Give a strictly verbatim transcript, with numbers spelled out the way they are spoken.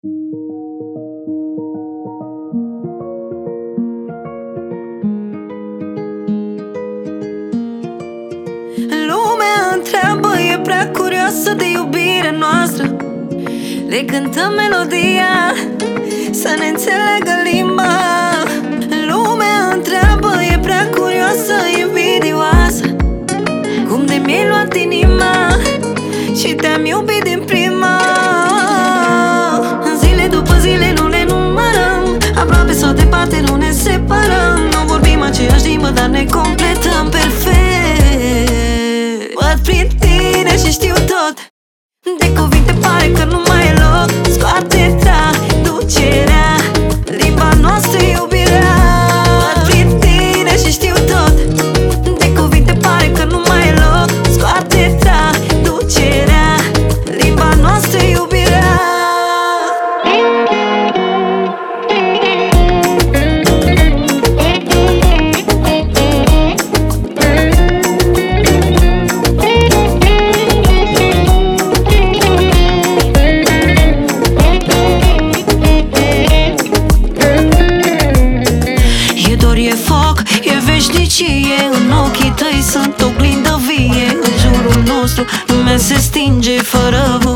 Lumea întreabă, e prea curioasă de iubirea noastră. Le cântăm melodia să ne înțeleagă limba. Lumea întreabă, e prea curioasă, invidioasă. Cum de mi-ai luat inima și te-am iubit din prima. Zile după zile nu le numărăm, aproape sau departe nu ne separăm. Nu vorbim aceeași limbă, dar ne completăm perfect. Văd prin tine și știu tot. De cuvinte pare că nu mai e loc. Scoate traducerea, limba noastră e iubirea. Văd prin tine și știu tot. De cuvinte pare că nu mai e loc. Scoate traducerea, limba noastră e iubirea. E foc, e veșnicie. În ochii tăi sunt oglindă vie. În jurul nostru lumea se stinge fără voi.